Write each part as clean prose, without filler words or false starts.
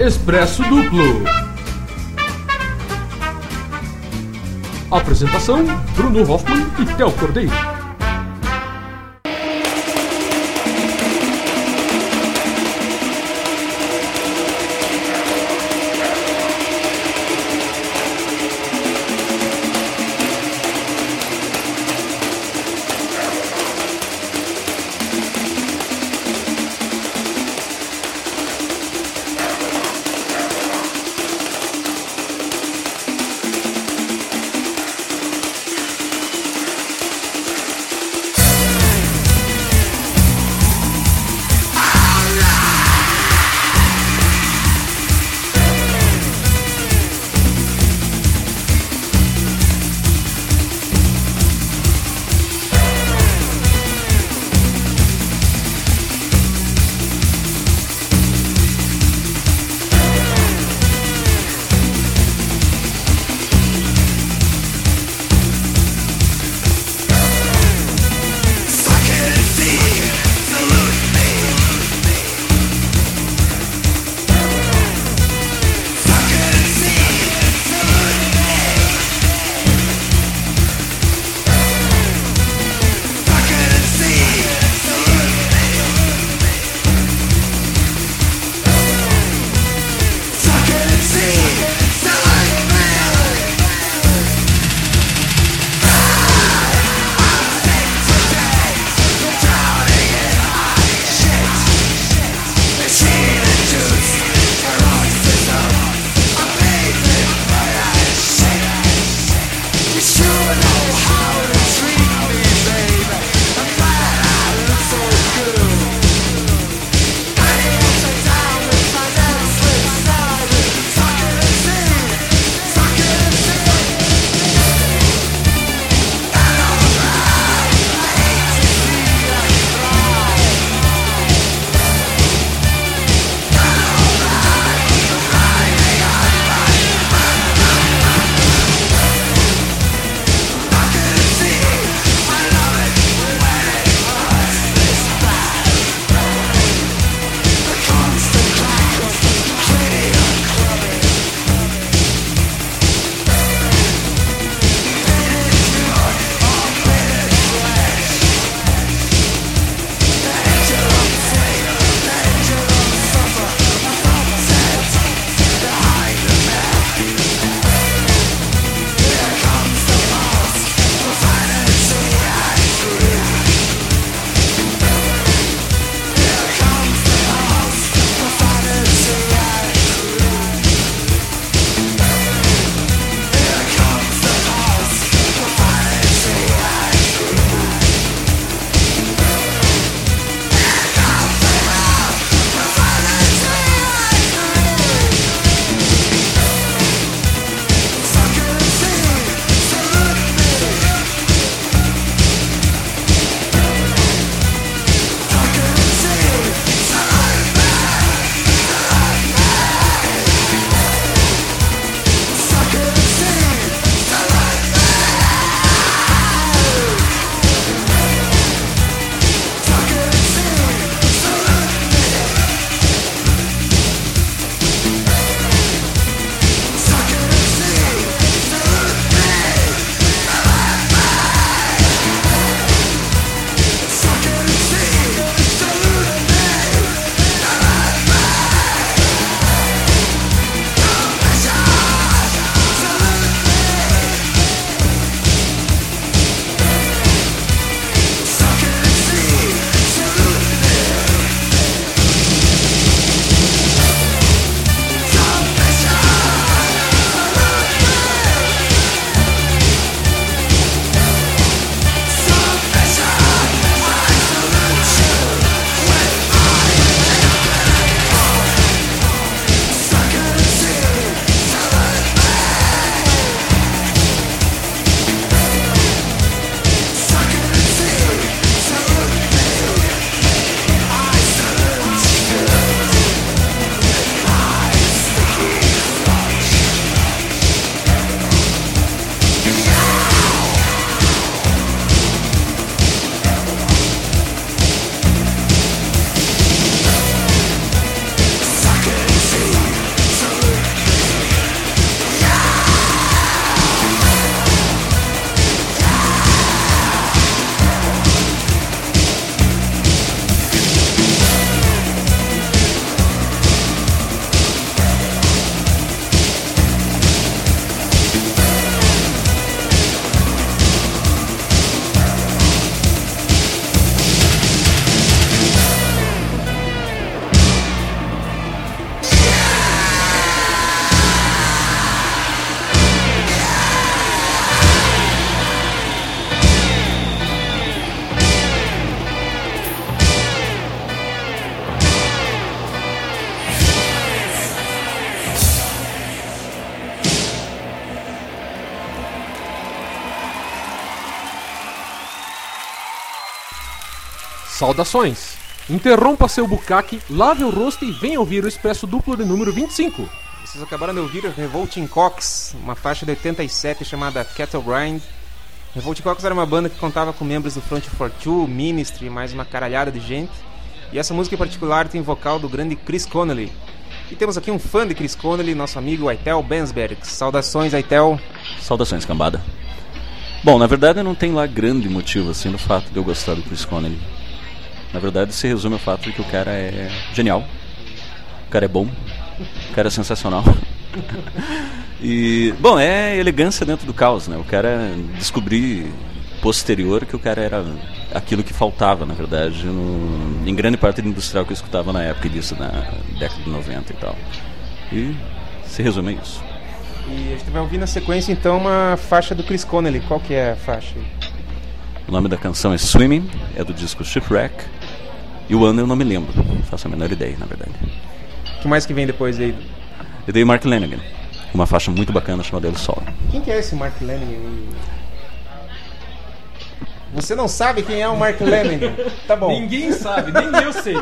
Expresso Duplo. Apresentação: Bruno Hoffman e Théo Cordeiro. Saudações! Interrompa seu bucaque, lave o rosto e venha ouvir o Expresso Duplo de número 25. Vocês acabaram de ouvir Revolting Cocks, uma faixa de 87 chamada Cattle Grind. Revolting Cocks era uma banda que contava com membros do Front for Two, Ministry e mais uma caralhada de gente. E essa música em particular tem vocal do grande Chris Connelly. E temos aqui um fã de Chris Connelly, nosso amigo Aitel Bensberg. Saudações, Aitel. Saudações, cambada. Bom, na verdade não tem lá grande motivo assim no fato de eu gostar do Chris Connelly. Na verdade se resume ao fato de que o cara é genial, o cara é bom, o cara é sensacional. E, bom, é elegância dentro do caos, né? O cara descobrir posterior que o cara era aquilo que faltava, na verdade, em grande parte do industrial que eu escutava na época disso, na década de 90 e tal. E se resume a isso. E a gente vai ouvir na sequência então uma faixa do Chris Connelly. Qual que é a faixa? O nome da canção é Swimming, é do disco Shipwreck. E o ano eu não me lembro, não faço a menor ideia, na verdade. O que mais que vem depois aí? Eu dei Mark Lanegan, uma faixa muito bacana chamada El Sol. Quem que é esse Mark Lanegan? Você não sabe quem é o Mark Lanegan? Tá bom. Ninguém sabe, nem eu sei.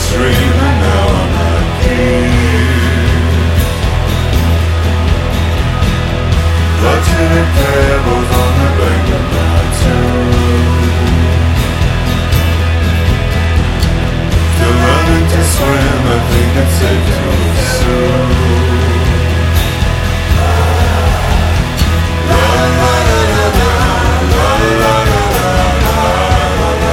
dream and now I'm not here. Clutching at pebbles on the bank of my tomb. Still learning to swim, I think it's safe to assume. La la la la la la la la.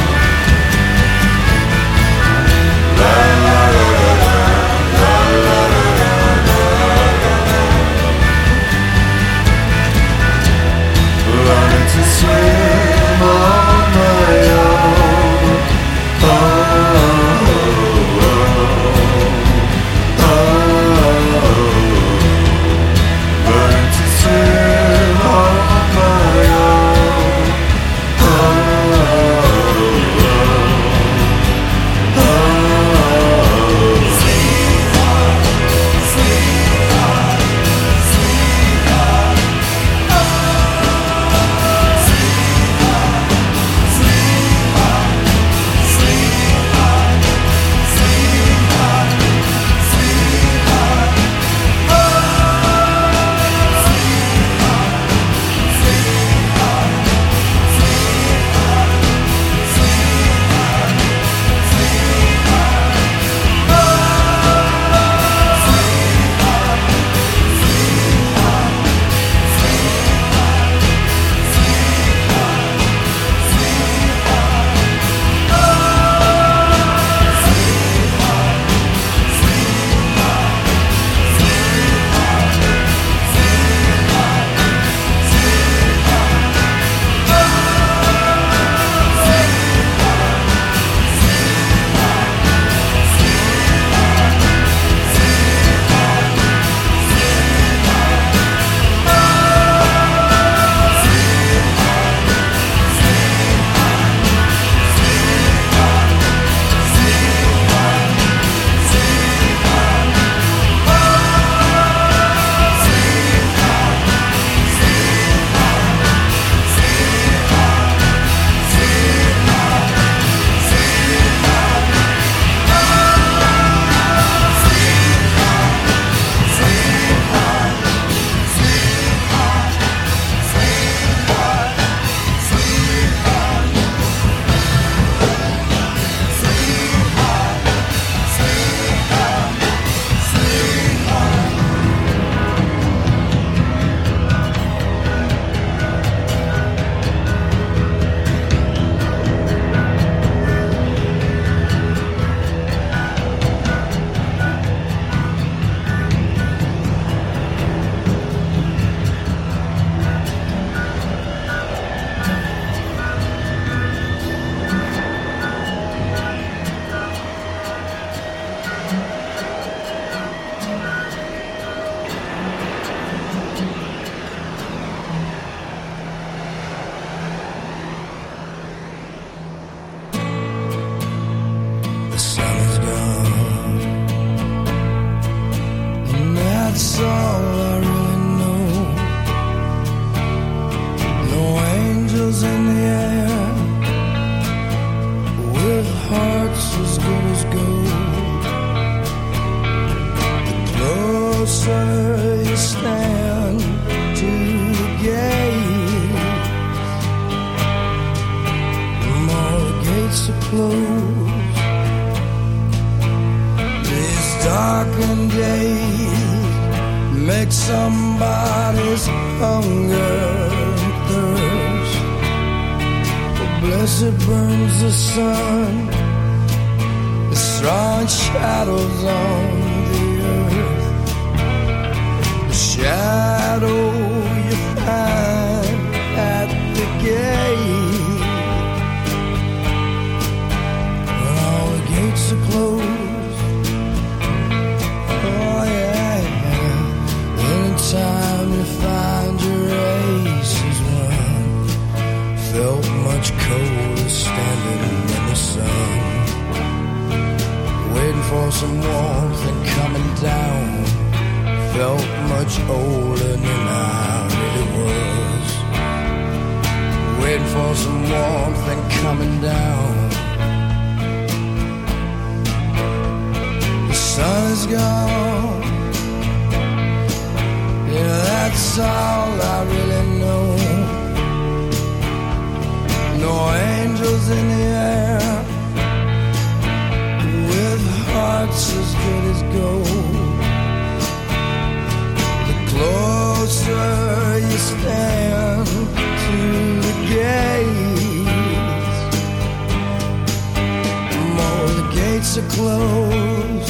Learning to swim on my own. Oh, oh, oh. Learning to swim on my own. Oh, oh, oh. That's all I really know. No angels in the air with hearts as good as gold. The closer you stand to the gate, the more the gates are closed. These darkened days make somebody's hunger and thirst. For blessed burns the sun, it's throwing shadows on the earth. The shadow you find at the gate, when all the gates are closed. Oh yeah, anytime you find your ace is won. Felt much colder standing in the sun, waiting for some warmth and coming down. Felt much older than I really was, waiting for some warmth and coming down. sun is gone. Yeah, that's all I really know. No angels in the air with hearts as good as gold. The closer you stand to the gates, the more the gates are closed.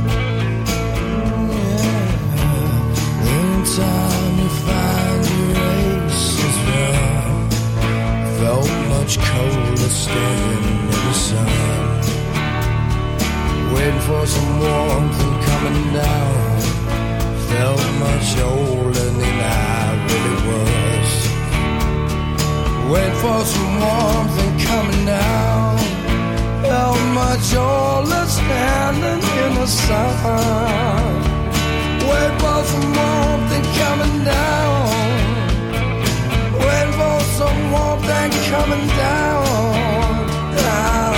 Yeah. Anytime you find your aces run, felt much colder standing in the sun, waiting for some warmth and coming down. Felt much older than I really was. Waiting for some warmth and coming down. Felt much older standing in the sun. Waiting for some warmth and coming down. Waiting for some warmth and coming down. Down.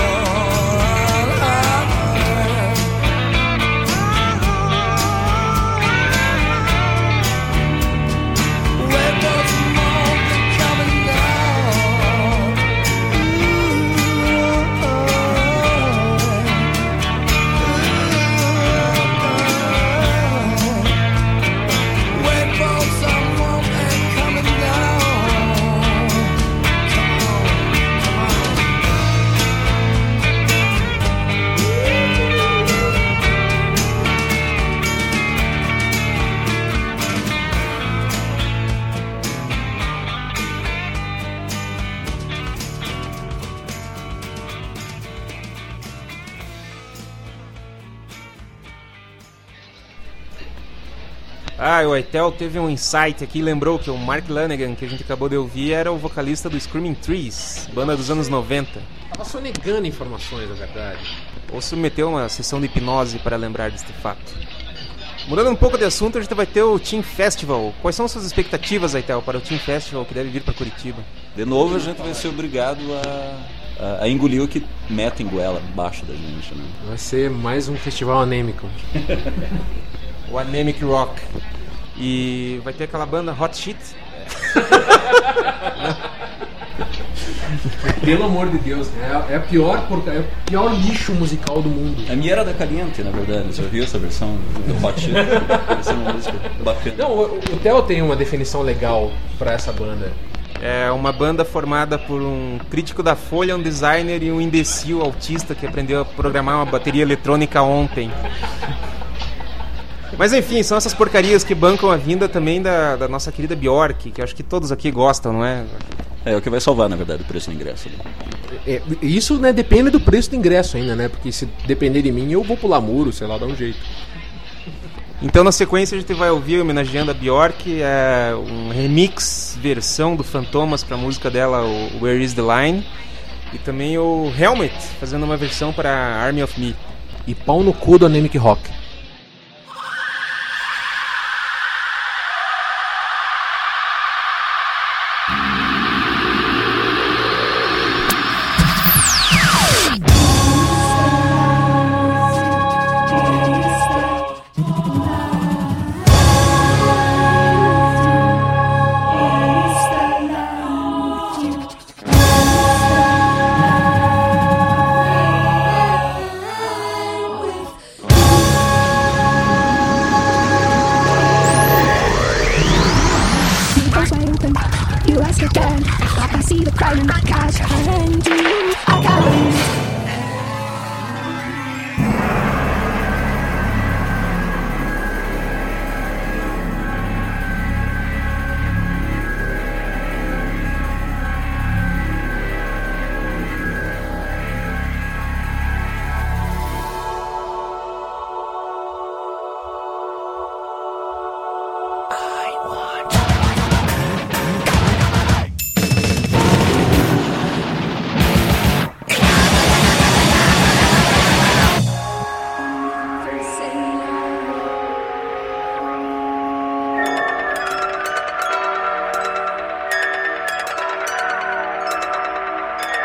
Ah, o Eitel teve um insight aqui, lembrou que o Mark Lanegan, que a gente acabou de ouvir, era o vocalista do Screaming Trees, banda dos anos 90. Tava só negando informações, na verdade. Ou submeteu uma sessão de hipnose para lembrar deste fato. Mudando um pouco de assunto, a gente vai ter o Teen Festival. Quais são suas expectativas, Eitel, para o Teen Festival que deve vir para Curitiba? De novo, a gente vai ser obrigado a engolir o que metem goela embaixo da gente, né? Vai ser mais um festival anêmico. O Anemic Rock. E vai ter aquela banda Hot Shit. Pelo amor de Deus, é o pior lixo musical do mundo. A minha era da Caliente, na verdade. Você ouviu essa versão do Hot Shit? Essa é uma música bacana. Não, o Theo tem uma definição legal pra essa banda. É uma banda formada por um crítico da Folha, um designer e um imbecil autista que aprendeu a programar uma bateria eletrônica ontem. Mas enfim, são essas porcarias que bancam a vinda também da nossa querida Bjork, que acho que todos aqui gostam, não é? É o que vai salvar, na verdade, o preço do ingresso. Isso, né, depende do preço do ingresso ainda, né? Porque se depender de mim, eu vou pular muro, sei lá, dá um jeito. Então, na sequência, a gente vai ouvir, homenageando a Bjork, um remix, versão do Fantomas para a música dela, o Where Is The Line. E também o Helmet, fazendo uma versão para Army of Me. E pau no cu do Anemic Rock.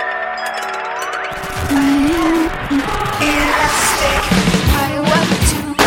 I want to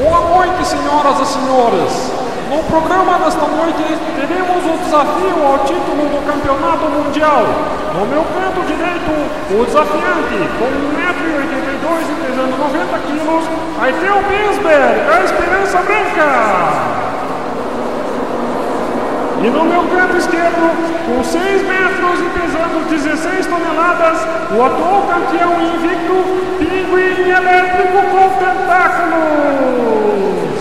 Boa noite, senhoras e senhores. No programa desta noite teremos o desafio ao título do Campeonato Mundial. No meu canto direito, o desafiante com 1,82m e pesando 90 kg, Aiteu Bensberg, a Esperança Branca. E no meu canto esquerdo, com 6 metros e pesando 16 toneladas, o atual campeão invicto, Pinguim Elétrico com Tentáculos.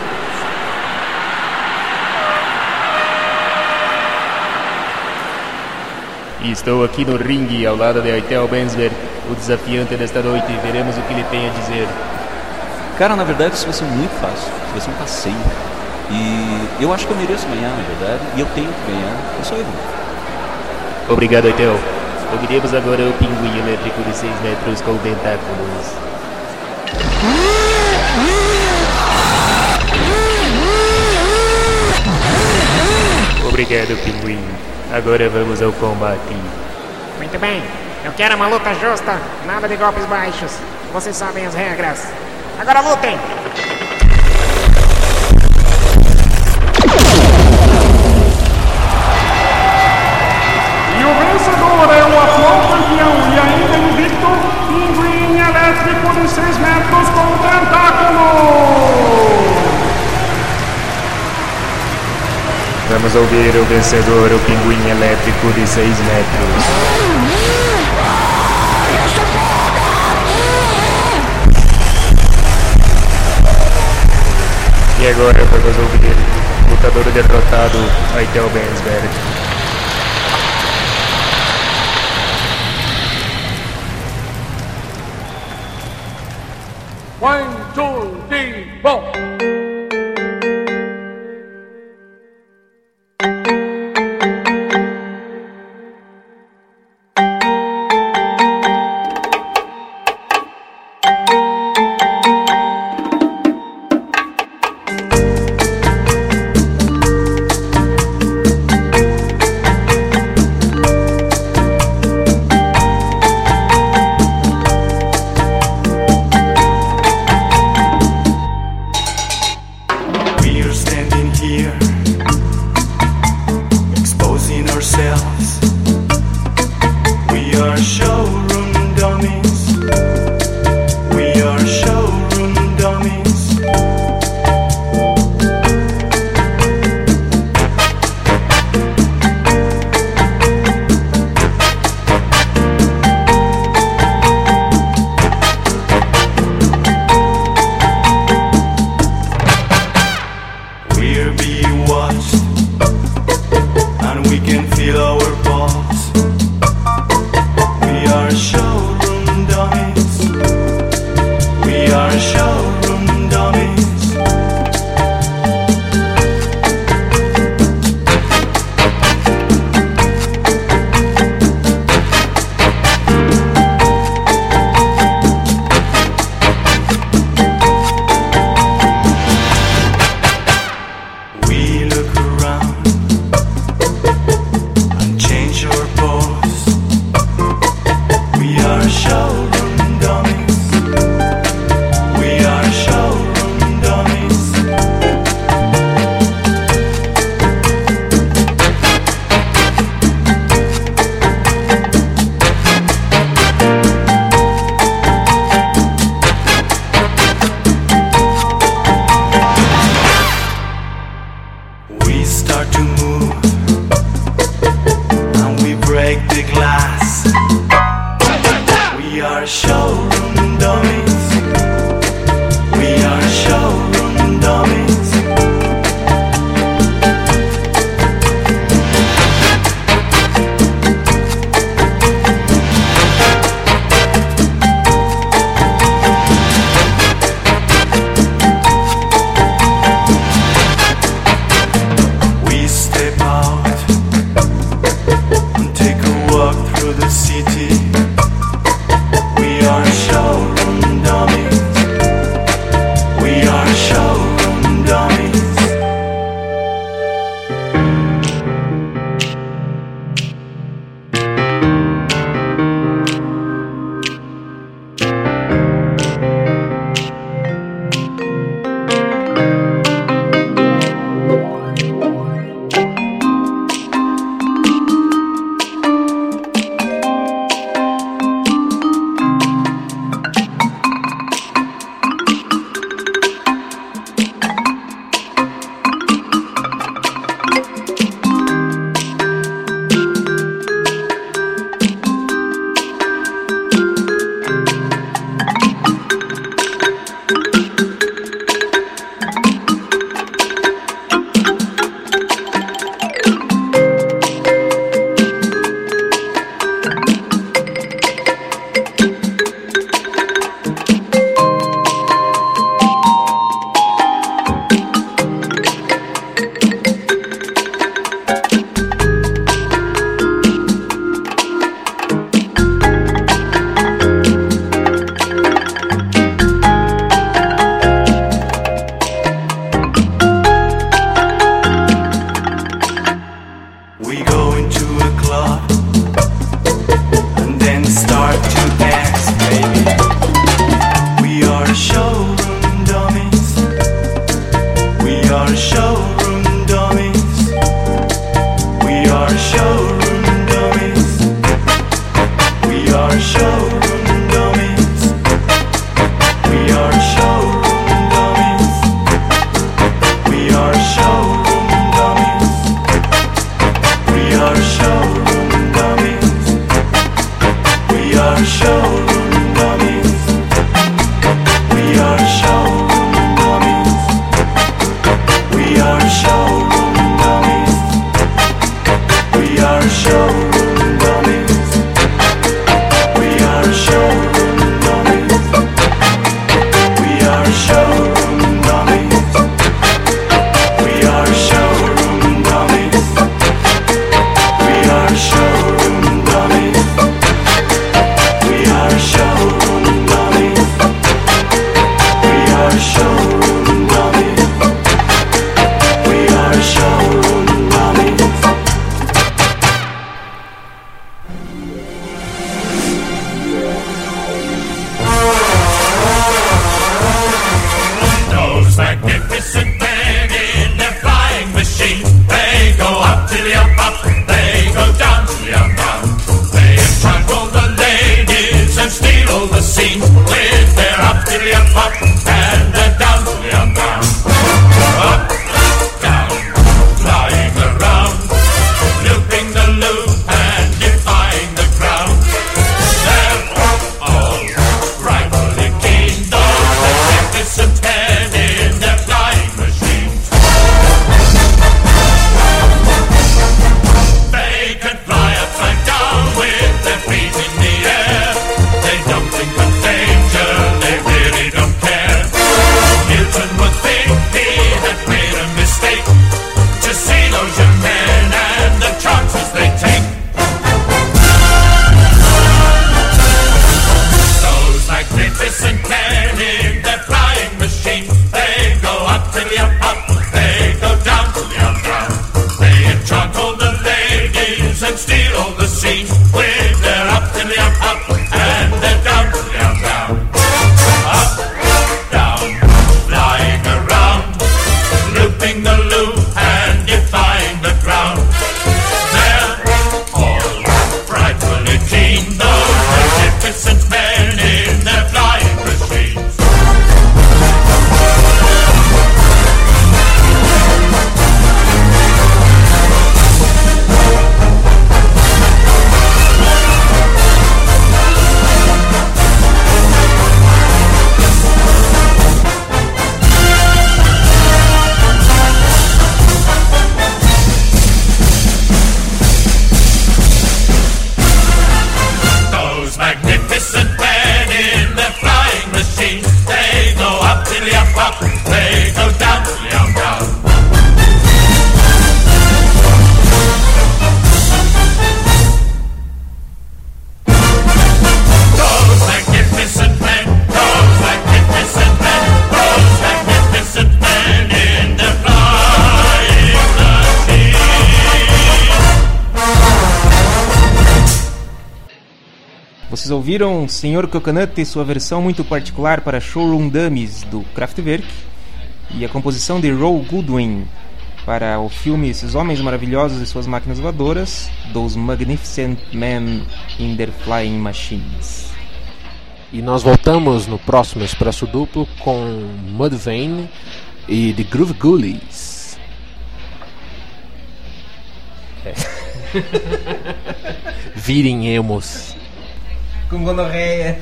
E estou aqui no ringue ao lado de Aiteu Bensberg, o desafiante desta noite. Veremos o que ele tem a dizer. Cara, na verdade isso vai ser muito fácil. Isso vai ser um passeio. E eu acho que eu mereço ganhar, na verdade. E eu tenho que ganhar. Eu sou eu. Obrigado, Aiteu. Ouviremos agora o Pinguim Elétrico de 6 metros com tentáculos. Obrigado, Pinguim. Agora vamos ao combate. Muito bem, eu quero uma luta justa, nada de golpes baixos. Vocês sabem as regras. Agora lutem! E o vencedor é o atual campeão e ainda invicto, Pinguim Elétrico de 6 metros com tentáculos. Vamos ouvir o vencedor, o Pinguim Elétrico de 6 metros. E agora vamos ouvir o lutador derrotado, Aiteu Bensberg. One, two, three, four. We are showroom dummies. We are showroom dummies. We are showroom dummies. We are showroom dummies. We are showroom dummies. We are showroom dummies. We are showroom dummies. We are showroom dummies. We are showroom dummies. We are showroom dummies. We are showroom dummies. We are showroom dummies. We are showroom dummies. We are showroom dummies. Those magnificent men in their flying machine, they go up to the up, they go down to the down. They trample the ladies and steal all the scene with their up to the up, and their down to the down. Up, down, flying around, looping the loop and defying the ground. They're all rightfully keen, those magnificent men in their flying machines. They can fly upside down with their feet in the air. They don't think of danger, they really don't care. Newton would think he had made a mistake to see those young men and the chances they take. Those magnificent men in their flying machine, they go up to the up, they go down to the down. They trample the ladies and steal all the scene with their up to the up, and their down to the down. Up, down, flying around, looping the loop and defying the ground. They're all frightfully keen, those magnificent men in their flying machines. Those magnificent men in their flying machines, they go up to the up, they go down to the down. Those magnificent men, those magnificent men, those magnificent men in their flying machines. Vocês ouviram Sr. Coconut e sua versão muito particular para Showroom Dummies do Kraftwerk e a composição de Roy Goodwin para o filme Esses Homens Maravilhosos e Suas Máquinas Voadoras, Those Magnificent Men in Their Flying Machines. E nós voltamos no próximo Expresso Duplo com Mudvayne e The Groove Ghoulies. Virem emos. Com gonorreia.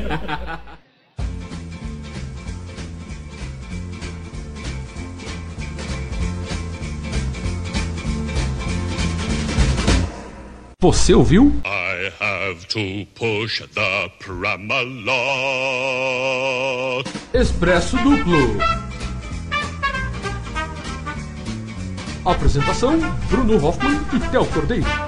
Você ouviu? I have to push the Pramalot. Expresso Duplo. Apresentação: Bruno Hoffman e Theo Cordeiro.